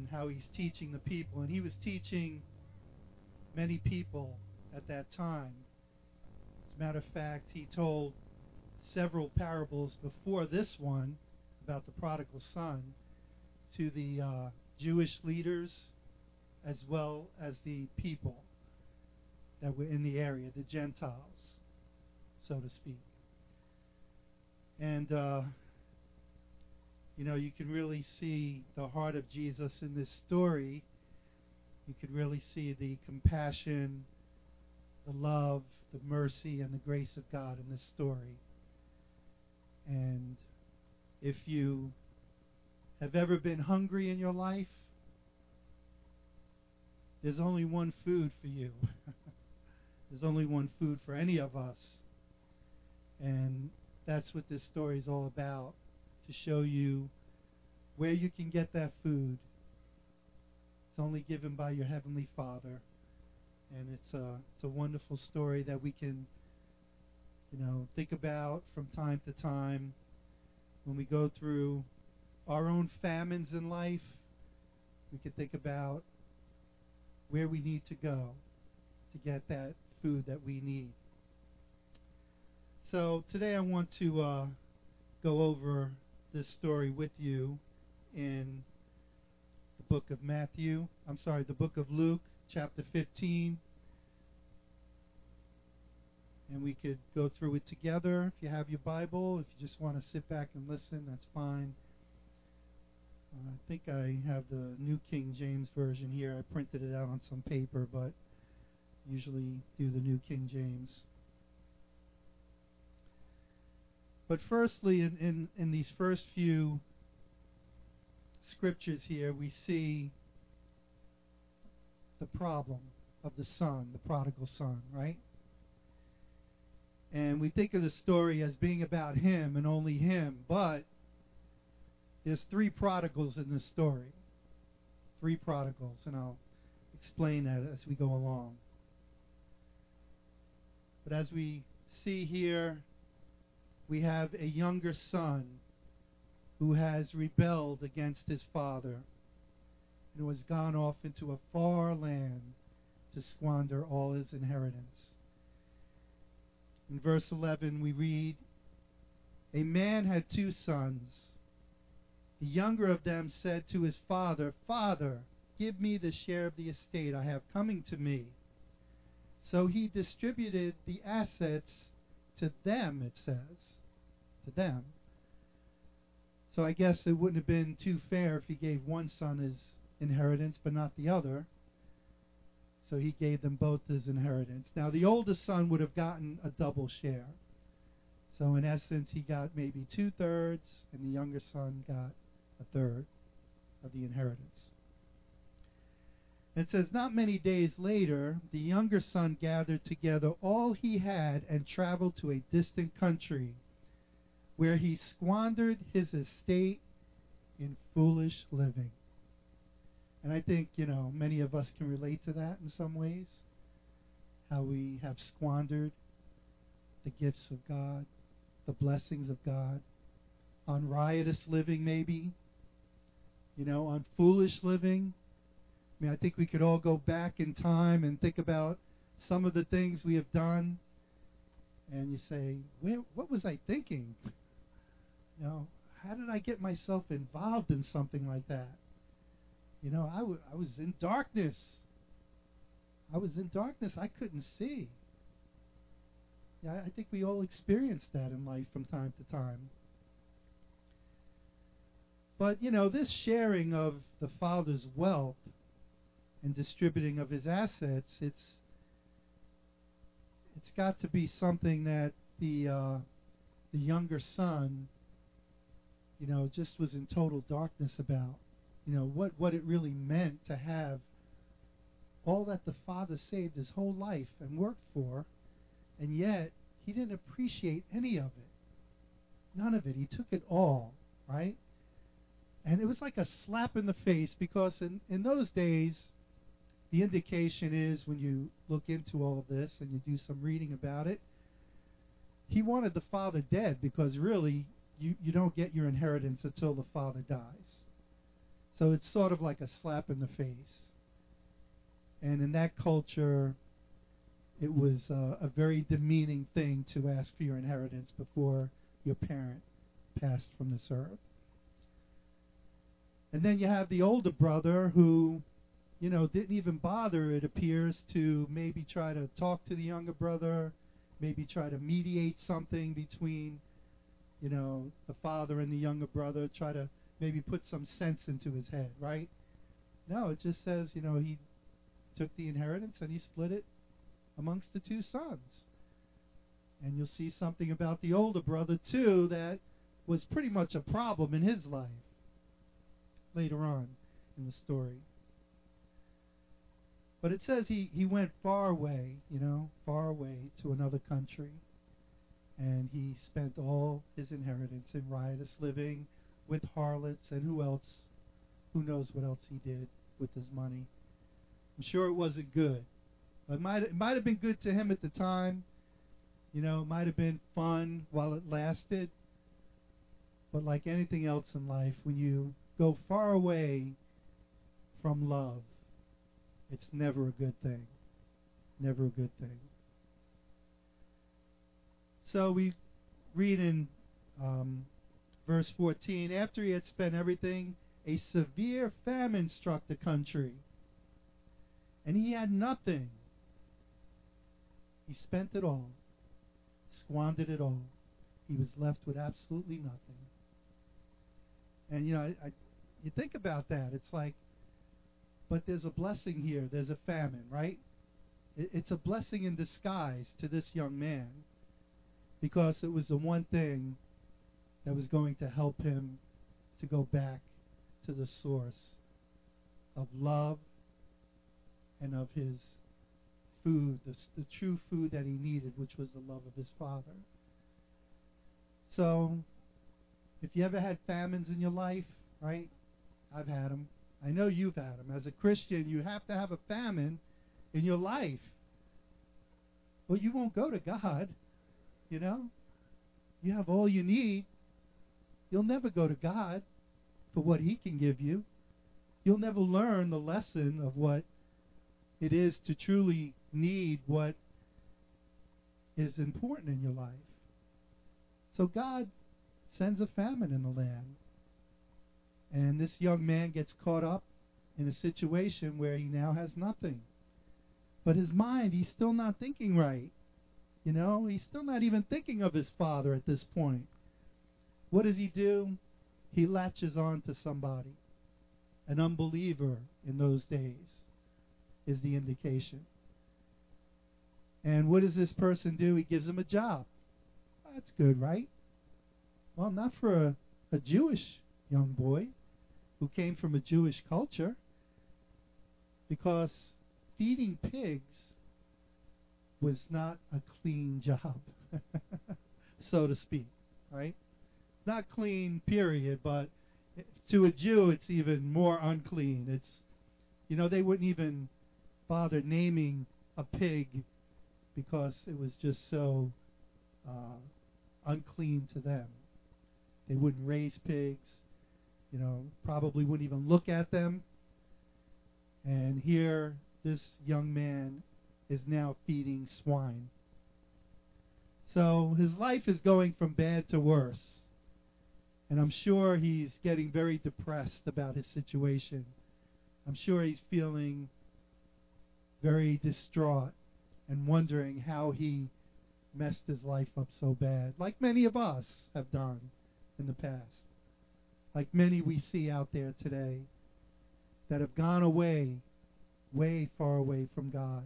and how he's teaching the people. And he was teaching many people at that time. As a matter of fact, he told several parables before this one about the prodigal son to the Jewish leaders as well as the people that were in the area, the Gentiles, so to speak. And you can really see the heart of Jesus in this story. You can really see the compassion, the love, the mercy, and the grace of God in this story. And if you have ever been hungry in your life, there's only one food for you. There's only one food for any of us. And that's what this story is all about, to show you where you can get that food. It's only given by your Heavenly Father. And it's a wonderful story that we can, think about from time to time when we go through our own famines in life. We can think about where we need to go to get that food that we need. So today I want to go over this story with you in the book of the book of Luke, chapter 15. And we could go through it together if you have your Bible. If you just want to sit back and listen, that's fine. I think I have the New King James Version here. I printed it out on some paper, but usually do the New King James. But firstly, in these first few scriptures here, we see the problem of the son, the prodigal son, right? And we think of the story as being about him and only him, but there's three prodigals in this story. Three prodigals, and I'll explain that as we go along. But as we see here, we have a younger son who has rebelled against his father and who has gone off into a far land to squander all his inheritance. In verse 11 we read, "A man had 2 sons. The younger of them said to his father, 'Father, give me the share of the estate I have coming to me.' So he distributed the assets to them," it says. To them. So I guess it wouldn't have been too fair if he gave one son his inheritance but not the other. So he gave them both his inheritance. Now the oldest son would have gotten a double share. So in essence he got maybe 2/3 and the younger son got 1/3 of the inheritance. It says, "Not many days later, the younger son gathered together all he had and traveled to a distant country, where he squandered his estate in foolish living." And I think, many of us can relate to that in some ways, how we have squandered the gifts of God, the blessings of God, on riotous living maybe, on foolish living. I think we could all go back in time and think about some of the things we have done, and you say, what was I thinking? How did I get myself involved in something like that? I was in darkness. I couldn't see. Yeah, I think we all experience that in life from time to time. But, this sharing of the father's wealth and distributing of his assets, it's got to be something that the younger son, just was in total darkness about. What it really meant to have all that the father saved his whole life and worked for, and yet he didn't appreciate any of it. None of it. He took it all, right? And it was like a slap in the face, because in those days, the indication is, when you look into all of this and you do some reading about it, he wanted the father dead, because really you don't get your inheritance until the father dies. So it's sort of like a slap in the face. And in that culture, it was a very demeaning thing to ask for your inheritance before your parent passed from this earth. And then you have the older brother who, didn't even bother, it appears, to maybe try to talk to the younger brother, maybe try to mediate something between, the father and the younger brother, try to maybe put some sense into his head, right? No, it just says, he took the inheritance and he split it amongst the two sons. And you'll see something about the older brother, too, that was pretty much a problem in his life later on in the story. But it says he went far away, far away to another country. And he spent all his inheritance in riotous living with harlots and who knows what else he did with his money. I'm sure it wasn't good. It might have been good to him at the time. It might have been fun while it lasted. But like anything else in life, when you go far away from love, it's never a good thing. Never a good thing. So we read in verse 14, after he had spent everything, a severe famine struck the country, and he had nothing. He spent it all, squandered it all. He was left with absolutely nothing. And, you think about that. It's like, but there's a blessing here. There's a famine, right? It's a blessing in disguise to this young man, because it was the one thing that was going to help him to go back to the source of love and of his food, the true food that he needed, which was the love of his Father. So, if you ever had famines in your life, right? I've had them. I know you've had them. As a Christian, you have to have a famine in your life. Well, you won't go to God, You have all you need. You'll never go to God for what He can give you. You'll never learn the lesson of what it is to truly need what is important in your life. So God sends a famine in the land. And this young man gets caught up in a situation where he now has nothing. But his mind, he's still not thinking right. He's still not even thinking of his father at this point. What does he do? He latches on to somebody. An unbeliever in those days is the indication. And what does this person do? He gives him a job. That's good, right? Well, not for a Jewish young boy who came from a Jewish culture, because feeding pigs was not a clean job, so to speak, right? Not clean, period, but to a Jew it's even more unclean. It's, they wouldn't even bother naming a pig because it was just so unclean to them. They wouldn't raise pigs, probably wouldn't even look at them. And here, this young man is now feeding swine. So his life is going from bad to worse. And I'm sure he's getting very depressed about his situation. I'm sure he's feeling very distraught and wondering how he messed his life up so bad, like many of us have done in the past. Like many we see out there today that have gone away, way far away from God.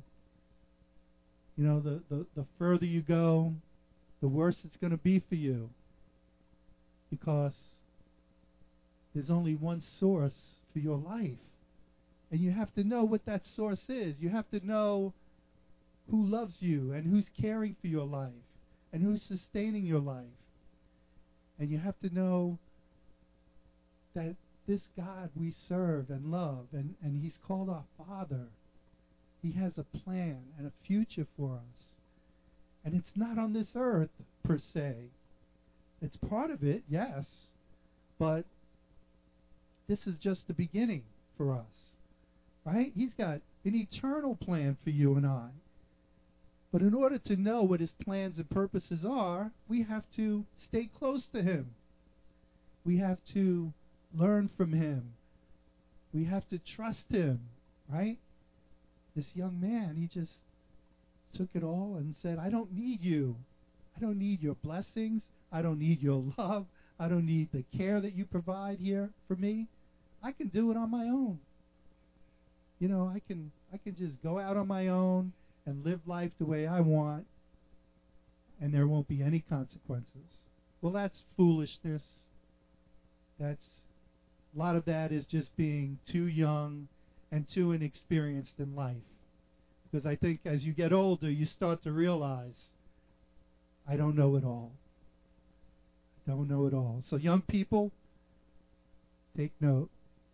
The further you go, the worse it's going to be for you, because there's only one source for your life. And you have to know what that source is. You have to know who loves you and who's caring for your life and who's sustaining your life. And you have to know that this God we serve and love, and He's called our Father. He has a plan and a future for us. And it's not on this earth, per se. It's part of it, yes. But this is just the beginning for us, right? He's got an eternal plan for you and I. But in order to know what his plans and purposes are, we have to stay close to him. We have to learn from him. We have to trust him, right? This young man, he just took it all and said, I don't need you. I don't need your blessings. I don't need your love. I don't need the care that you provide here for me. I can do it on my own. You know, I can just go out on my own and live life the way I want, and there won't be any consequences. Well, that's foolishness. A lot of that is just being too young and too inexperienced in life. Because I think as you get older, you start to realize, I don't know it all. I don't know it all. So young people, take note.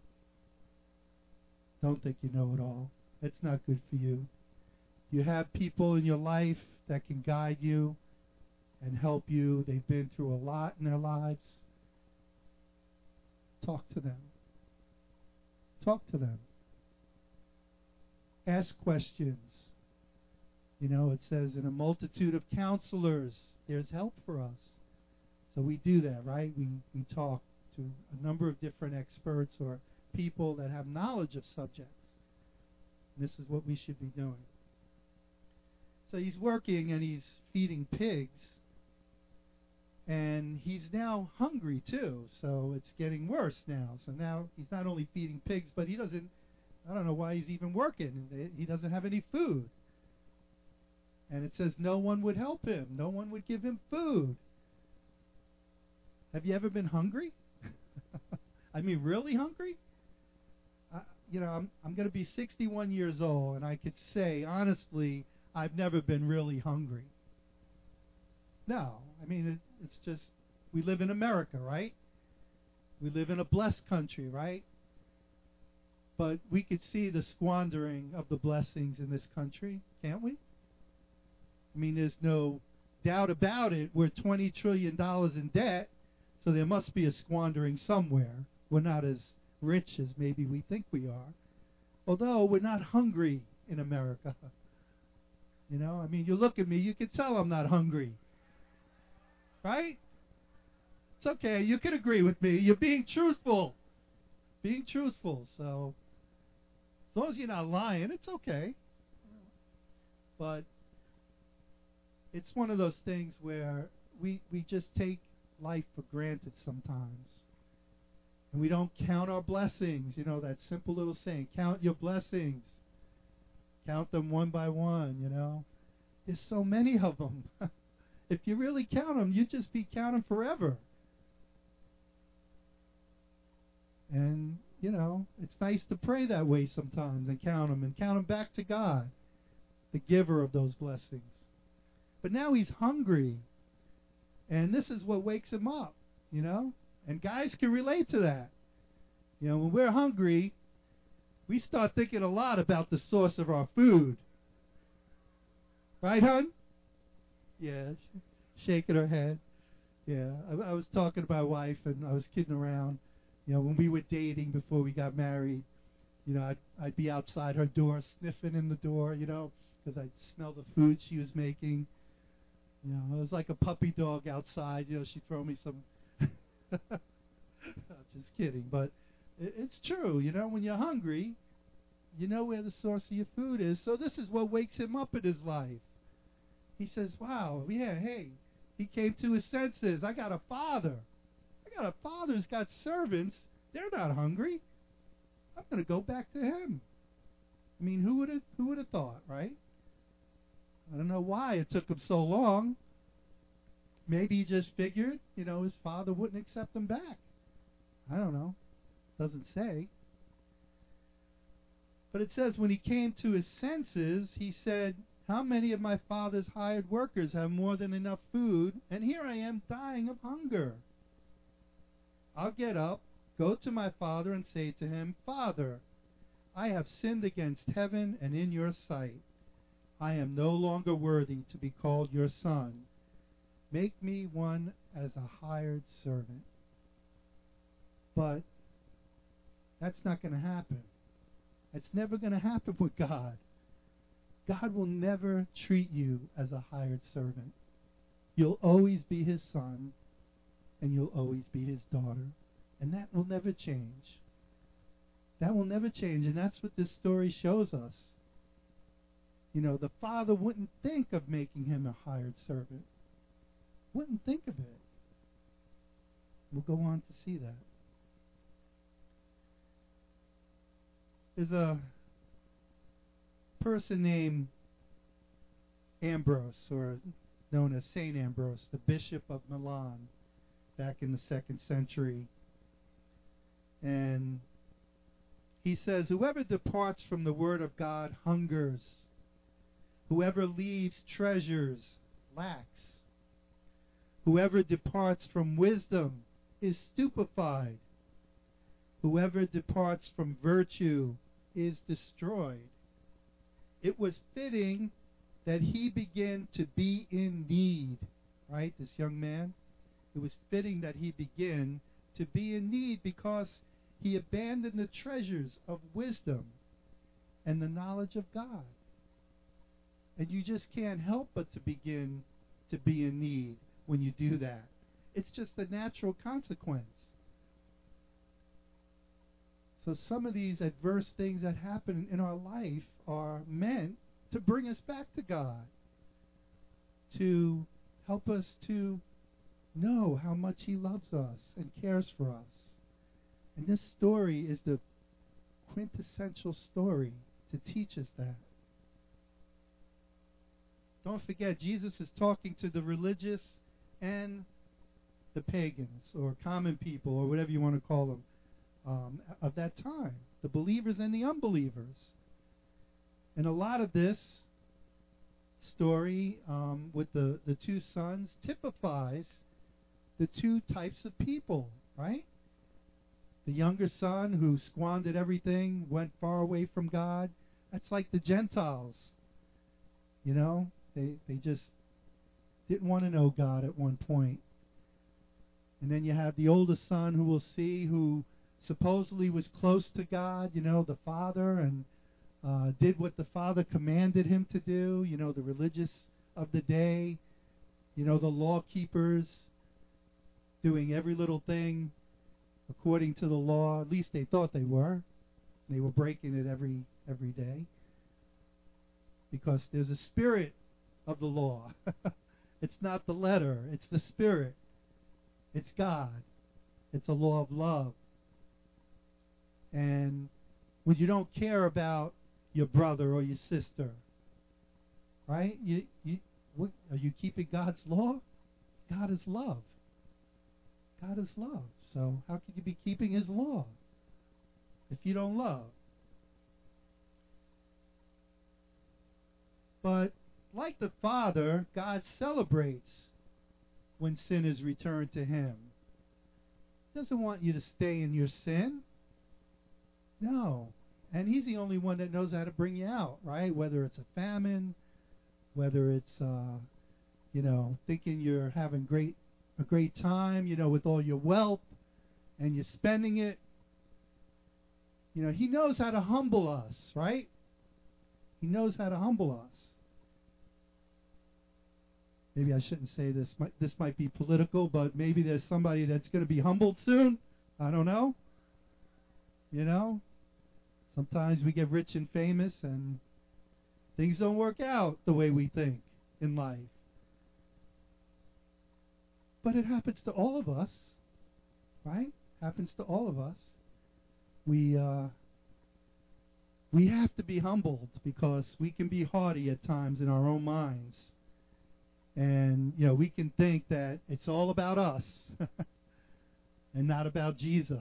Don't think you know it all. It's not good for you. You have people in your life that can guide you and help you. They've been through a lot in their lives. Talk to them. Talk to them. Ask questions. You know, it says, in a multitude of counselors, there's help for us. So we do that, right? We talk to a number of different experts or people that have knowledge of subjects. This is what we should be doing. So he's working and he's feeding pigs. And he's now hungry too. So it's getting worse now. So now he's not only feeding pigs, but I don't know why he's even working. He doesn't have any food. And it says no one would help him. No one would give him food. Have you ever been hungry? I mean, really hungry? I'm going to be 61 years old, and I could say, honestly, I've never been really hungry. No. I mean, it's just, we live in America, right? We live in a blessed country, right? But we could see the squandering of the blessings in this country, can't we? I mean, there's no doubt about it. We're $20 trillion in debt, so there must be a squandering somewhere. We're not as rich as maybe we think we are. Although we're not hungry in America. You know, I mean, you look at me, you can tell I'm not hungry. Right? It's okay. You can agree with me. You're being truthful. Being truthful. So, as long as you're not lying, it's okay. But it's one of those things where we just take life for granted sometimes. And we don't count our blessings. You know, that simple little saying, count your blessings. Count them one by one, you know. There's so many of them. If you really count them, you'd just be counting forever. And, you know, it's nice to pray that way sometimes and count them back to God, the giver of those blessings. But now he's hungry. And this is what wakes him up, you know. And guys can relate to that. You know, when we're hungry, we start thinking a lot about the source of our food. Right, hon? Yeah, shaking her head. Yeah, I was talking to my wife, and I was kidding around. You know, when we were dating before we got married, you know, I'd be outside her door, sniffing in the door, you know, because I'd smell the food she was making. You know, it was like a puppy dog outside. You know, she'd throw me some. Just kidding, but it's true. You know, when you're hungry, you know where the source of your food is. So this is what wakes him up in his life. He says, wow, yeah, hey, he came to his senses. I got a father. Who's got servants. They're not hungry. I'm going to go back to him. I mean, who would have thought, right? I don't know why it took him so long. Maybe he just figured, you know, his father wouldn't accept him back. I don't know. Doesn't say. But it says when he came to his senses, he said, how many of my father's hired workers have more than enough food, and here I am dying of hunger? I'll get up, go to my father, and say to him, Father, I have sinned against heaven and in your sight. I am no longer worthy to be called your son. Make me one as a hired servant. But That's not going to happen. It's never going to happen with God. God will never treat you as a hired servant. You'll always be his son, and you'll always be his daughter. And that will never change. That will never change, and that's what this story shows us. You know, the father wouldn't think of making him a hired servant. Wouldn't think of it. We'll go on to see that. There's a person named Ambrose, or known as Saint Ambrose, the Bishop of Milan, back in the 2nd century. And he says, whoever departs from the Word of God hungers. Whoever leaves treasures lacks. Whoever departs from wisdom is stupefied. Whoever departs from virtue is destroyed. It was fitting that he begin to be in need, right, this young man? It was fitting that he begin to be in need because he abandoned the treasures of wisdom and the knowledge of God. And you just can't help but to begin to be in need when you do that. It's just a natural consequence. So some of these adverse things that happen in our life are meant to bring us back to God, to help us to know how much he loves us and cares for us. And this story is the quintessential story to teach us that. Don't forget, Jesus is talking to the religious and the pagans, or common people, or whatever you want to call them, of that time, the believers and the unbelievers. And a lot of this story with the two sons typifies the two types of people, right? The younger son who squandered everything, went far away from God. That's like the Gentiles. You know, they just didn't want to know God at one point. And then you have the oldest son who we'll see, who supposedly was close to God, you know, the Father, and did what the Father commanded him to do, you know, the religious of the day, you know, the law keepers, doing every little thing according to the law. At least they thought they were. They were breaking it every day. Because there's a spirit of the law. It's not the letter, it's the spirit. It's God. It's a law of love. And when you don't care about your brother or your sister, right? Are you keeping God's law? God is love. God is love. So how can you be keeping his law if you don't love? But like the Father, God celebrates when sin is returned to him. He doesn't want you to stay in your sin. No. And he's the only one that knows how to bring you out, right? Whether it's a famine, whether it's, thinking you're having a great time, with all your wealth, and you're spending it. He knows how to humble us, right? He knows how to humble us. Maybe I shouldn't say this. This might be political, but maybe there's somebody that's going to be humbled soon. I don't know. Sometimes we get rich and famous and things don't work out the way we think in life. But it happens to all of us, right? Happens to all of us. We have to be humbled because we can be haughty at times in our own minds. And, we can think that it's all about us and not about Jesus.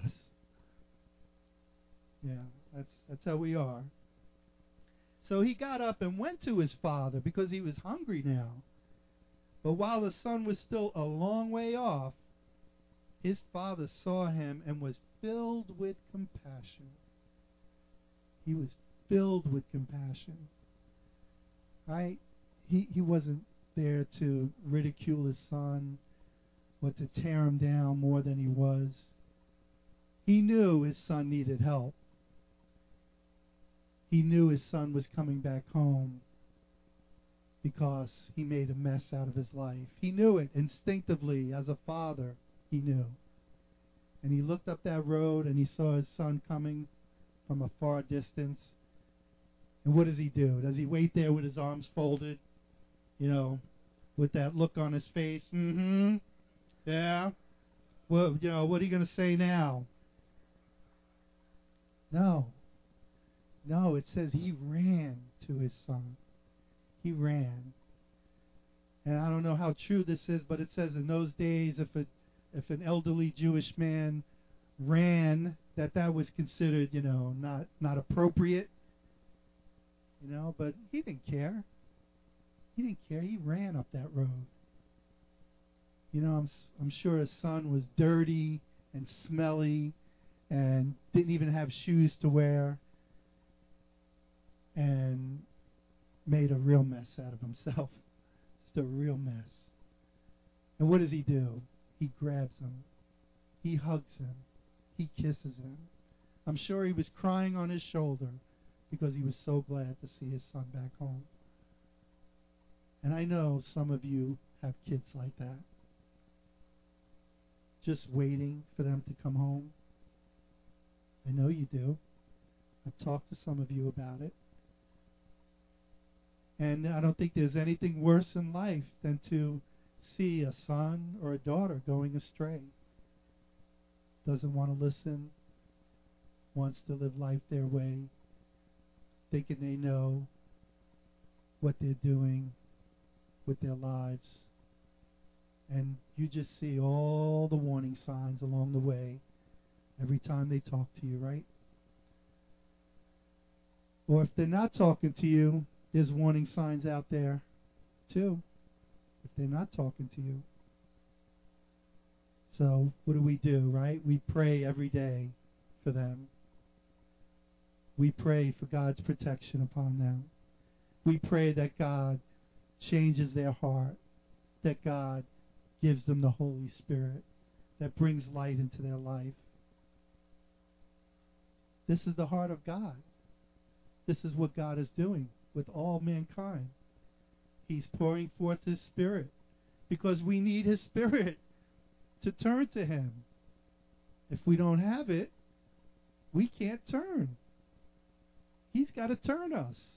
Yeah, that's how we are. So he got up and went to his father because he was hungry now. But while the son was still a long way off, his father saw him and was filled with compassion. He was filled with compassion. Right? He wasn't there to ridicule his son or to tear him down more than he was. He knew his son needed help. He knew his son was coming back home because he made a mess out of his life. He knew it instinctively as a father. He knew. And he looked up that road and he saw his son coming from a far distance. And what does he do? Does he wait there with his arms folded? You know, with that look on his face? Mm-hmm. Yeah. Well, you know, what are you going to say now? No. No, it says he ran to his son. He ran. And I don't know how true this is, but it says in those days if an elderly Jewish man ran, that was considered, you know, not appropriate. You know, but he didn't care. He didn't care. He ran up that road. You know, I'm sure his son was dirty and smelly and didn't even have shoes to wear and made a real mess out of himself. Just a real mess. And what does he do? He grabs him. He hugs him. He kisses him. I'm sure he was crying on his shoulder because he was so glad to see his son back home. And I know some of you have kids like that. Just waiting for them to come home. I know you do. I've talked to some of you about it. And I don't think there's anything worse in life than to see a son or a daughter going astray. Doesn't want to listen, wants to live life their way, thinking they know what they're doing with their lives. And you just see all the warning signs along the way every time they talk to you, right? Or if they're not talking to you, there's warning signs out there too, if they're not talking to you. So what do, right? We pray every day for them. We pray for God's protection upon them. We pray that God changes their heart, that God gives them the Holy Spirit, that brings light into their life. This is the heart of God. This is what God is doing with all mankind. He's pouring forth His Spirit because we need His Spirit to turn to Him. If we don't have it, we can't turn. He's got to turn us.